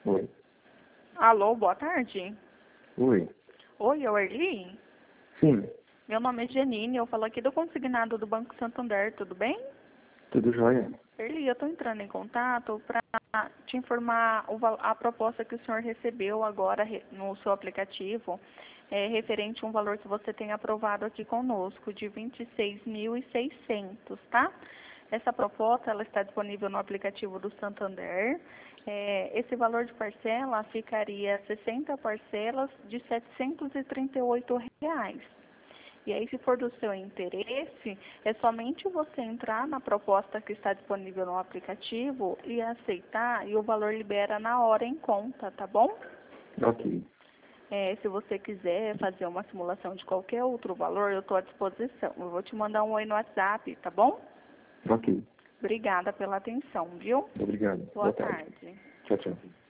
Oi. Alô, boa tarde. Oi. Oi, é o Erli? Sim, Meu nome é Janine, eu falo aqui do consignado do Banco Santander, tudo bem? tudo jóia? Erli, eu estou entrando em contato para te informar a proposta que o senhor recebeu agora no seu aplicativo, referente a um valor que você tem aprovado aqui conosco, de 26.600, tá? Essa proposta ela está disponível no aplicativo do Santander. Esse valor de parcela ficaria 60 parcelas de R$ 738. E aí, se for do seu interesse, é somente você entrar na proposta que está disponível no aplicativo e aceitar, e o valor libera na hora em conta, tá bom? Ok, Se você quiser fazer uma simulação de qualquer outro valor, eu estou à disposição. Eu vou te mandar um oi no WhatsApp, tá bom? ok. Obrigada pela atenção, viu? Obrigado. Boa tarde. Tchau, tchau.